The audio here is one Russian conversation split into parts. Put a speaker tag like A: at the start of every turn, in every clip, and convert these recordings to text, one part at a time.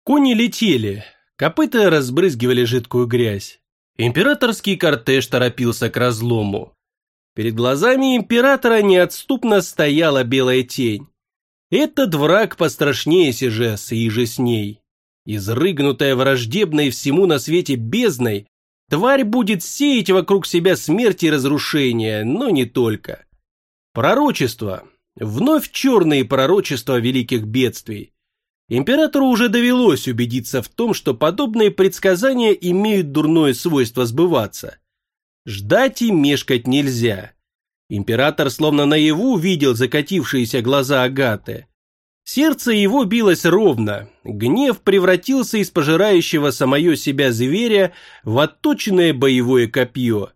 A: Кони летели, копыта разбрызгивали жидкую грязь. Императорский кортеж торопился к разлому. Перед глазами императора неотступно стояла белая тень. Этот враг пострашнее Сижеса и же с ней. Изрыгнутая враждебной всему на свете бездной, тварь будет сеять вокруг себя смерть и разрушение, но не только. Пророчество. Вновь черные пророчества великих бедствий. Императору уже довелось убедиться в том, что подобные предсказания имеют дурное свойство сбываться. Ждать и мешкать нельзя. Император словно наяву видел закатившиеся глаза Агаты. Сердце его билось ровно, гнев превратился из пожирающего самое себя зверя в отточенное боевое копье.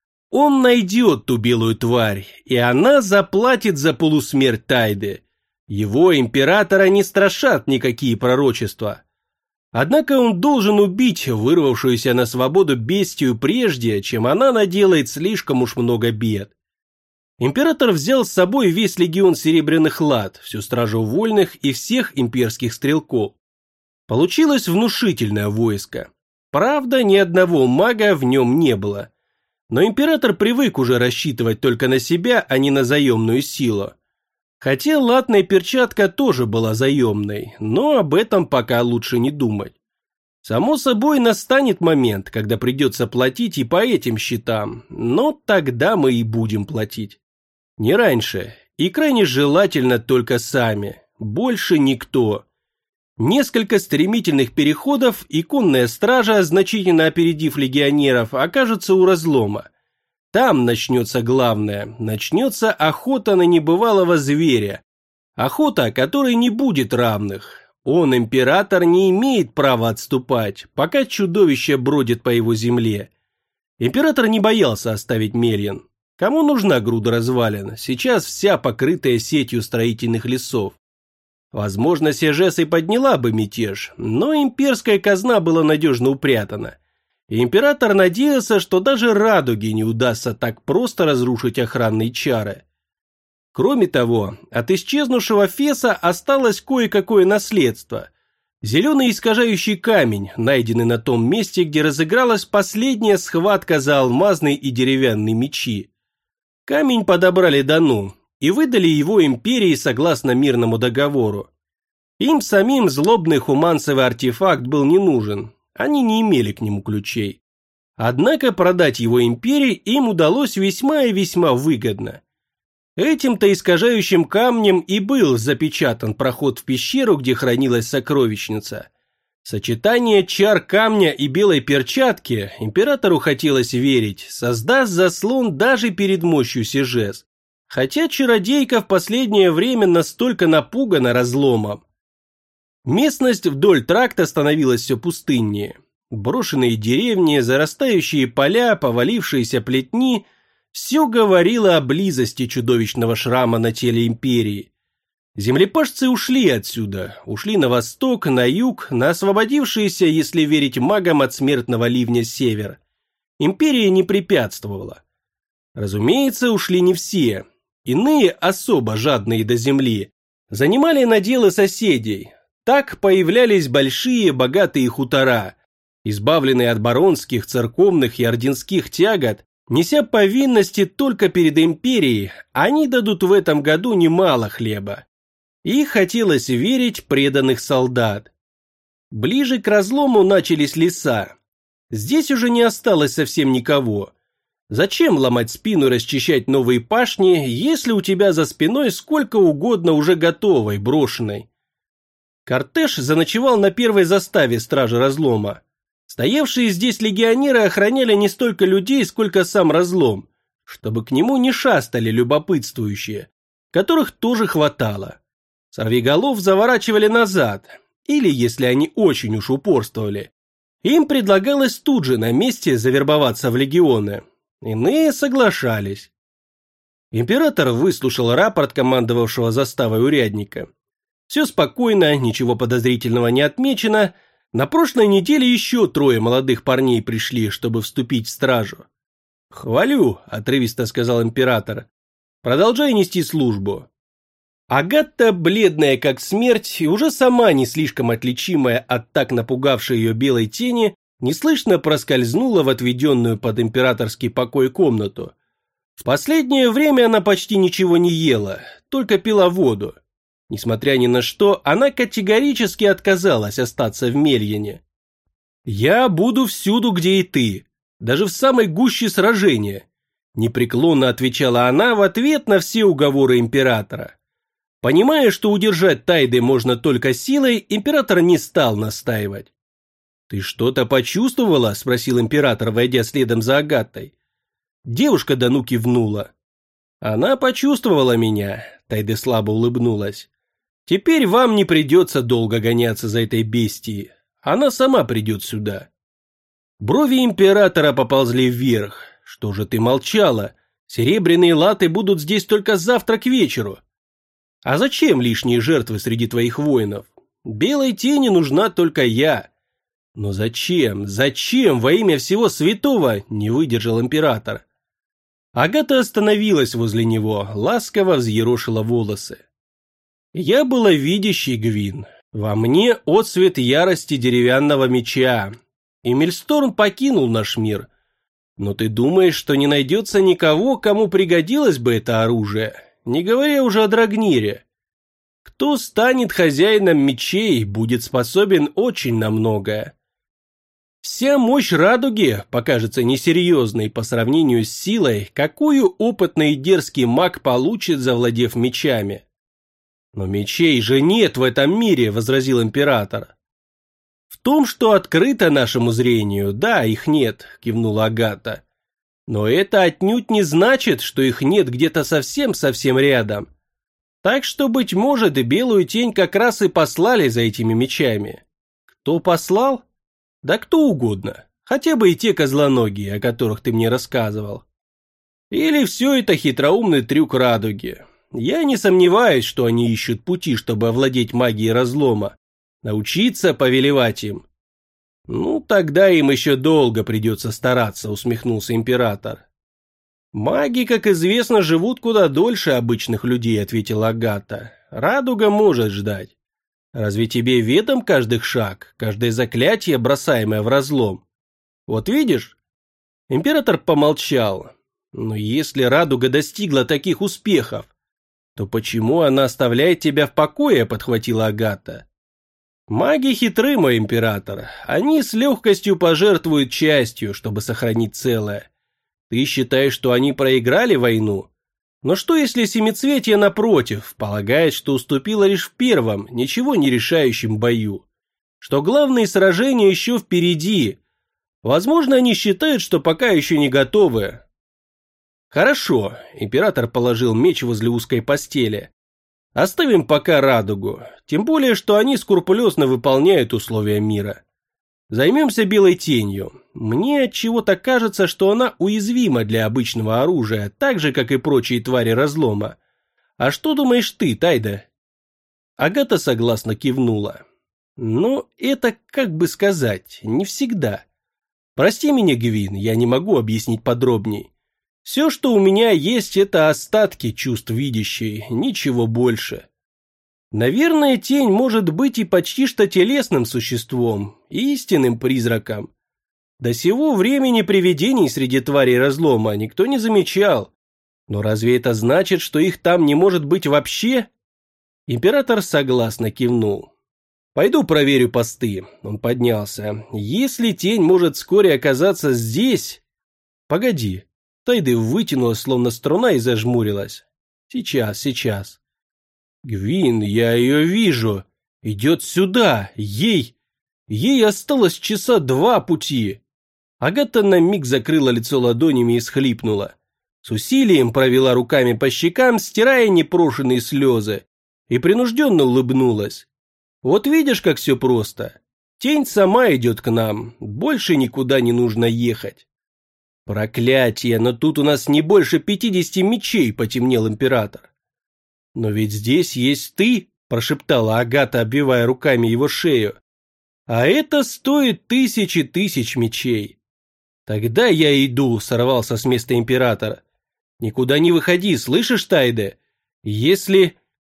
A: Он найдет ту белую тварь, и она заплатит за полусмерть Тайды. Его императора не страшат никакие пророчества. Однако он должен убить вырвавшуюся на свободу бестию прежде, чем она наделает слишком уж много бед. Император взял с собой весь легион Серебряных Лад, всю стражу вольных и всех имперских стрелков. Получилось внушительное войско. Правда, ни одного мага в нем не было. Но император привык уже рассчитывать только на себя, а не на заемную силу. Хотя латная перчатка тоже была заемной, но об этом пока лучше не думать. Само собой настанет момент, когда придется платить и по этим счетам, но тогда мы и будем платить. Не раньше, и крайне желательно только сами, больше никто. Несколько стремительных переходов, и конная стража, значительно опередив легионеров, окажется у разлома. Там начнется главное, начнется охота на небывалого зверя. Охота, которой не будет равных. Он, император, не имеет права отступать, пока чудовище бродит по его земле. Император не боялся оставить Мельин. Кому нужна груда развалин, сейчас вся покрытая сетью строительных лесов. Возможно, Сижес и подняла бы мятеж, но имперская казна была надежно упрятана. И император надеялся, что даже радуге не удастся так просто разрушить охранные чары. Кроме того, от исчезнувшего Феса осталось кое-какое наследство. Зеленый искажающий камень, найденный на том месте, где разыгралась последняя схватка за алмазные и деревянные мечи. Камень подобрали Дану и выдали его империи согласно мирному договору. Им самим злобный хуманцевый артефакт был не нужен. Они не имели к нему ключей. Однако продать его империи им удалось весьма и весьма выгодно. Этим-то искажающим камнем и был запечатан проход в пещеру, где хранилась сокровищница. Сочетание чар камня и белой перчатки, императору хотелось верить, создаст заслон даже перед мощью Сижес. Хотя чародейка в последнее время настолько напугана разломом. Местность вдоль тракта становилась все пустыннее. Брошенные деревни, зарастающие поля, повалившиеся плетни – все говорило о близости чудовищного шрама на теле империи. Землепашцы ушли отсюда, ушли на восток, на юг, на освободившиеся, если верить магам, от смертного ливня север. Империя не препятствовала. Разумеется, ушли не все. Иные, особо жадные до земли, занимали наделы соседей. Так появлялись большие богатые хутора, избавленные от баронских, церковных и орденских тягот, неся повинности только перед империей, они дадут в этом году немало хлеба. И хотелось верить преданных солдат. Ближе к разлому начались леса. Здесь уже не осталось совсем никого. Зачем ломать спину и расчищать новые пашни, если у тебя за спиной сколько угодно уже готовой, брошенной? Кортеж заночевал на первой заставе стражи разлома. Стоявшие здесь легионеры охраняли не столько людей, сколько сам разлом, чтобы к нему не шастали любопытствующие, которых тоже хватало. Сорвиголов заворачивали назад, или, если они очень уж упорствовали, им предлагалось тут же на месте завербоваться в легионы. Иные соглашались. Император выслушал рапорт командовавшего заставой урядника. Все спокойно, ничего подозрительного не отмечено. На прошлой неделе еще 3 молодых парней пришли, чтобы вступить в стражу. «Хвалю», – отрывисто сказал император. «Продолжай нести службу». Агата, бледная как смерть и уже сама не слишком отличимая от так напугавшей ее белой тени, неслышно проскользнула в отведенную под императорский покой комнату. В последнее время она почти ничего не ела, только пила воду. Несмотря ни на что, она категорически отказалась остаться в Мельине. «Я буду всюду, где и ты, даже в самой гуще сражения», непреклонно отвечала она в ответ на все уговоры императора. Понимая, что удержать Тайды можно только силой, император не стал настаивать. «Ты что-то почувствовала?» – спросил император, войдя следом за Агатой. Девушка Дану кивнула. «Она почувствовала меня», – Тайде слабо улыбнулась. «Теперь вам не придется долго гоняться за этой бестией. Она сама придет сюда». Брови императора поползли вверх. «Что же ты молчала? Серебряные латы будут здесь только завтра к вечеру. А зачем лишние жертвы среди твоих воинов? Белой тени нужна только я». «Но зачем? Зачем во имя всего святого?» – не выдержал император. Агата остановилась возле него, ласково взъерошила волосы. «Я была видящей, Гвин. Во мне отсвет ярости деревянного меча. Эмильсторм покинул наш мир. Но ты думаешь, что не найдется никого, кому пригодилось бы это оружие, не говоря уже о Драгнире? Кто станет хозяином мечей, будет способен очень на многое. Вся мощь радуги покажется несерьезной по сравнению с силой, какую опытный и дерзкий маг получит, завладев мечами». «Но мечей же нет в этом мире», — возразил император. «В том, что открыто нашему зрению, да, их нет», — кивнула Агата. «Но это отнюдь не значит, что их нет где-то совсем-совсем рядом. Так что, быть может, и белую тень как раз и послали за этими мечами. Кто послал? Да кто угодно, хотя бы и те козлоногие, о которых ты мне рассказывал. Или все это хитроумный трюк радуги. Я не сомневаюсь, что они ищут пути, чтобы овладеть магией разлома, научиться повелевать им». «Ну, тогда им еще долго придется стараться», — усмехнулся император. «Маги, как известно, живут куда дольше обычных людей», — ответила Агата. «Радуга может ждать. Разве тебе ведом каждый шаг, каждое заклятие, бросаемое в разлом? Вот видишь?» Император помолчал. «Но если радуга достигла таких успехов, то почему она оставляет тебя в покое?» — подхватила Агата. «Маги хитры, мой император. Они с легкостью пожертвуют частью, чтобы сохранить целое. Ты считаешь, что они проиграли войну? Но что, если Семицветие, напротив, полагает, что уступила лишь в первом, ничего не решающем бою? Что главные сражения еще впереди? Возможно, они считают, что пока еще не готовы». «Хорошо», — император положил меч возле узкой постели. «Оставим пока радугу, тем более, что они скрупулезно выполняют условия мира. Займемся белой тенью. Мне отчего-то кажется, что она уязвима для обычного оружия, так же, как и прочие твари разлома. А что думаешь ты, Тайда?» Агата согласно кивнула. «Но это, как бы сказать, не всегда. Прости меня, Гвин, я не могу объяснить подробней. Все, что у меня есть, это остатки чувств видящей, ничего больше. Наверное, тень может быть и почти что телесным существом, истинным призраком. До сего времени привидений среди тварей разлома никто не замечал. Но разве это значит, что их там не может быть вообще?» Император согласно кивнул. «Пойду проверю посты», — он поднялся. «Если тень может вскоре оказаться здесь...» «Погоди». Тайда вытянулась, словно струна, и зажмурилась. Сейчас. «Гвин, я ее вижу. Идет сюда. Ей осталось часа 2 пути». Агата на миг закрыла лицо ладонями и схлипнула. С усилием провела руками по щекам, стирая непрошенные слезы, и принужденно улыбнулась. «Вот видишь, как все просто. Тень сама идет к нам. Больше никуда не нужно ехать». «Проклятие, но тут у нас не больше 50 мечей», — потемнел император. «Но ведь здесь есть ты», — прошептала Агата, обвивая руками его шею. «А это стоит тысячи тысяч мечей». «Тогда я иду», — сорвался с места императора. «Никуда не выходи, слышишь, Тайде? Если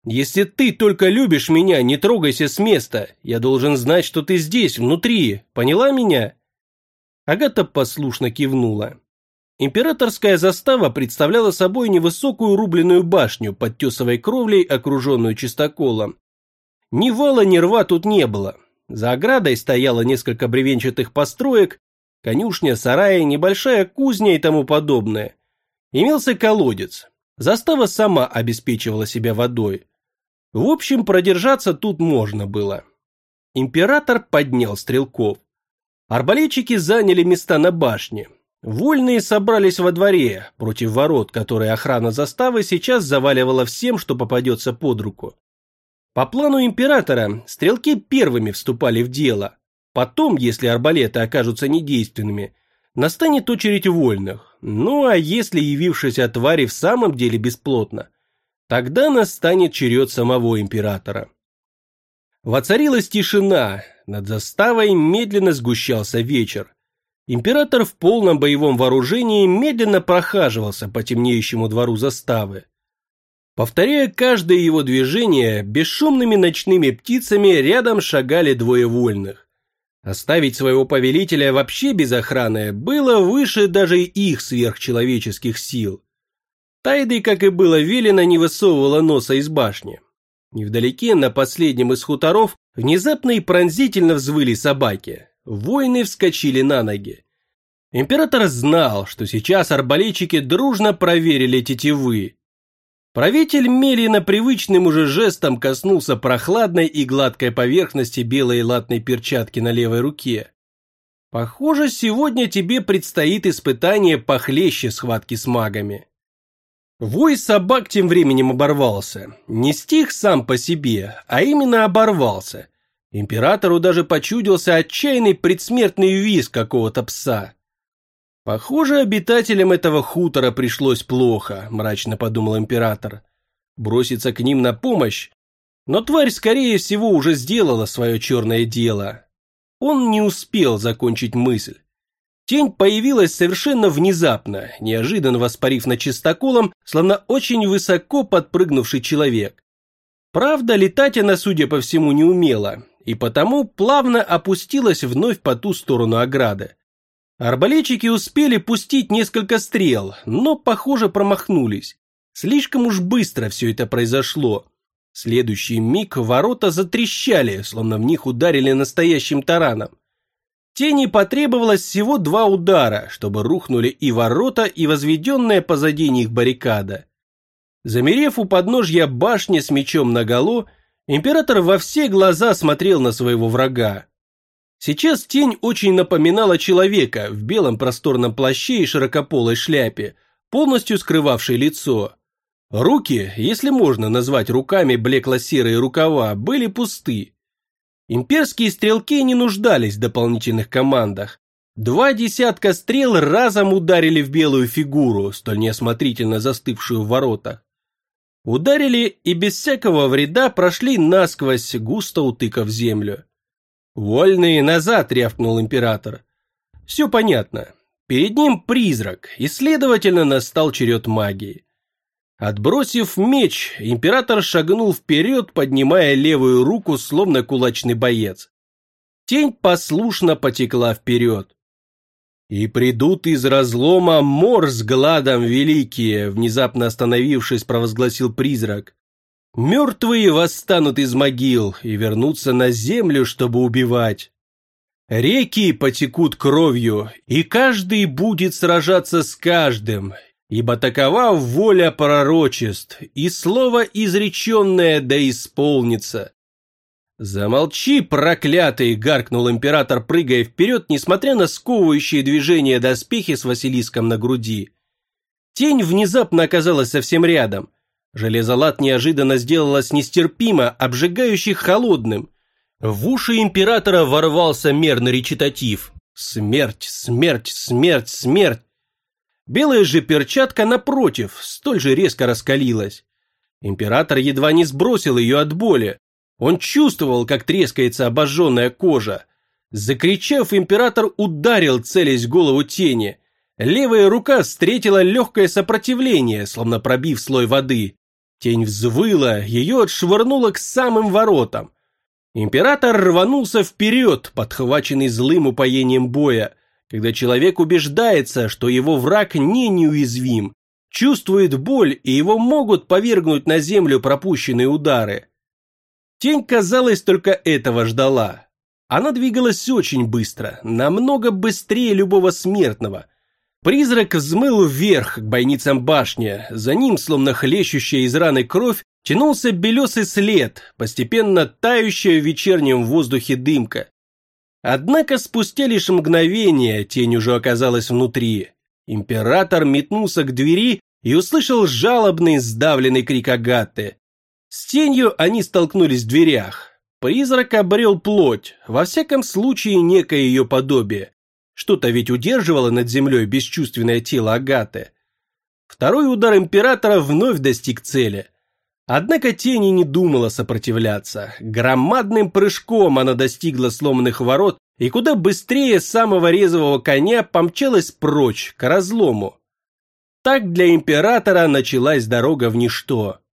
A: Если ты только любишь меня, не трогайся с места. Я должен знать, что ты здесь, внутри. Поняла меня?» Агата послушно кивнула. Императорская застава представляла собой невысокую рубленную башню под тесовой кровлей, окруженную чистоколом. Ни вала, ни рва тут не было. За оградой стояло несколько бревенчатых построек, конюшня, сараи, небольшая кузня и тому подобное. Имелся колодец. Застава сама обеспечивала себя водой. В общем, продержаться тут можно было. Император поднял стрелков. Арбалетчики заняли места на башне. Вольные собрались во дворе, против ворот, которые охрана заставы сейчас заваливала всем, что попадется под руку. По плану императора, стрелки первыми вступали в дело. Потом, если арбалеты окажутся недейственными, настанет очередь вольных. Ну а если явившаяся тварь в самом деле бесплотна, тогда настанет черед самого императора. Воцарилась тишина, над заставой медленно сгущался вечер. Император в полном боевом вооружении медленно прохаживался по темнеющему двору заставы. Повторяя каждое его движение, бесшумными ночными птицами рядом шагали двое вольных. Оставить своего повелителя вообще без охраны было выше даже их сверхчеловеческих сил. Тайды, как и было велено, не высовывала носа из башни. Невдалеке, на последнем из хуторов, внезапно и пронзительно взвыли собаки. Воины вскочили на ноги. Император знал, что сейчас арбалетчики дружно проверили тетивы. Правитель медленно привычным уже жестом коснулся прохладной и гладкой поверхности белой латной перчатки на левой руке. «Похоже, сегодня тебе предстоит испытание похлеще схватки с магами». Вой собак тем временем оборвался. Не стих сам по себе, а именно оборвался. Императору даже почудился отчаянный предсмертный визг какого-то пса. «Похоже, обитателям этого хутора пришлось плохо», – мрачно подумал император. «Броситься к ним на помощь? Но тварь, скорее всего, уже сделала свое черное дело». Он не успел закончить мысль. Тень появилась совершенно внезапно, неожиданно воспарив над чистоколом, словно очень высоко подпрыгнувший человек. Правда, летать она, судя по всему, не умела, и потому плавно опустилась вновь по ту сторону ограды. Арбалетчики успели пустить несколько стрел, но, похоже, промахнулись. Слишком уж быстро все это произошло. В следующий миг ворота затрещали, словно в них ударили настоящим тараном. Тени потребовалось всего 2 удара, чтобы рухнули и ворота, и возведенная позади них баррикада. Замерев у подножья башни с мечом наголо, император во все глаза смотрел на своего врага. Сейчас тень очень напоминала человека в белом просторном плаще и широкополой шляпе, полностью скрывавшей лицо. Руки, если можно назвать руками блекло-серые рукава, были пусты. Имперские стрелки не нуждались в дополнительных командах. 2 десятка стрел разом ударили в белую фигуру, столь неосмотрительно застывшую в воротах. Ударили и без всякого вреда прошли насквозь, густо утыкав землю. «Вольные назад!» — рявкнул император. Все понятно. Перед ним призрак, и, следовательно, настал черед магии. Отбросив меч, император шагнул вперед, поднимая левую руку, словно кулачный боец. Тень послушно потекла вперед. «И придут из разлома мор с гладом великие», внезапно остановившись, провозгласил призрак. «Мертвые восстанут из могил и вернутся на землю, чтобы убивать. Реки потекут кровью, и каждый будет сражаться с каждым, ибо такова воля пророчеств, и слово изреченное да исполнится». «Замолчи, проклятый!» — гаркнул император, прыгая вперед, несмотря на сковывающие движения доспехи с Василиском на груди. Тень внезапно оказалась совсем рядом. Железолат неожиданно сделалось нестерпимо, обжигающе холодным. В уши императора ворвался мерный речитатив. «Смерть, смерть, смерть, смерть!» Белая же перчатка, напротив, столь же резко раскалилась. Император едва не сбросил ее от боли. Он чувствовал, как трескается обожженная кожа. Закричав, император ударил, целясь в голову тени. Левая рука встретила легкое сопротивление, словно пробив слой воды. Тень взвыла, ее отшвырнуло к самым воротам. Император рванулся вперед, подхваченный злым упоением боя, когда человек убеждается, что его враг не неуязвим, чувствует боль и его могут повергнуть на землю пропущенные удары. Тень, казалось, только этого ждала. Она двигалась очень быстро, намного быстрее любого смертного. Призрак взмыл вверх к бойницам башни, за ним, словно хлещущая из раны кровь, тянулся белесый след, постепенно тающая в вечернем воздухе дымка. Однако спустя лишь мгновение тень уже оказалась внутри. Император метнулся к двери и услышал жалобный сдавленный крик Агаты. С тенью они столкнулись в дверях. Призрак обрел плоть, во всяком случае некое ее подобие. Что-то ведь удерживало над землей бесчувственное тело Агаты. Второй удар императора вновь достиг цели. Однако тень и не думала сопротивляться. Громадным прыжком она достигла сломанных ворот и куда быстрее самого резвого коня помчалась прочь, к разлому. Так для императора началась дорога в ничто.